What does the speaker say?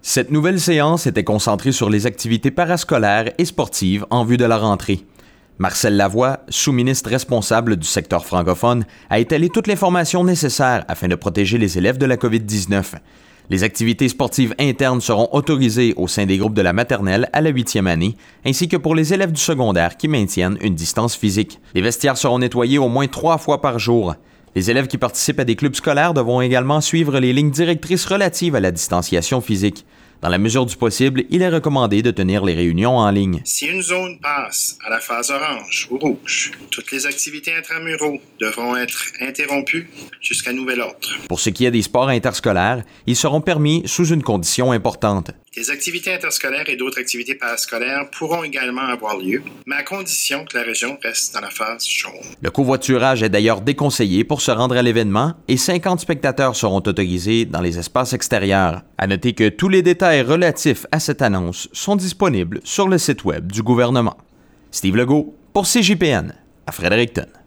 Cette nouvelle séance était concentrée sur les activités parascolaires et sportives en vue de la rentrée. Marcel Lavoie, sous-ministre responsable du secteur francophone, a étalé toute l'information nécessaire afin de protéger les élèves de la COVID-19. Les activités sportives internes seront autorisées au sein des groupes de la maternelle à la 8e année, ainsi que pour les élèves du secondaire qui maintiennent une distance physique. Les vestiaires seront nettoyés au moins 3 fois par jour. Les élèves qui participent à des clubs scolaires devront également suivre les lignes directrices relatives à la distanciation physique. Dans la mesure du possible, il est recommandé de tenir les réunions en ligne. Si une zone passe à la phase orange ou rouge, toutes les activités intramuraux devront être interrompues jusqu'à nouvel ordre. Pour ce qui est des sports interscolaires, ils seront permis sous une condition importante. Les activités interscolaires et d'autres activités parascolaires pourront également avoir lieu, mais à condition que la région reste dans la phase jaune. Le covoiturage est d'ailleurs déconseillé pour se rendre à l'événement et 50 spectateurs seront autorisés dans les espaces extérieurs. À noter que tous les détails relatifs à cette annonce sont disponibles sur le site web du gouvernement. Steve Legault pour CJPN à Fredericton.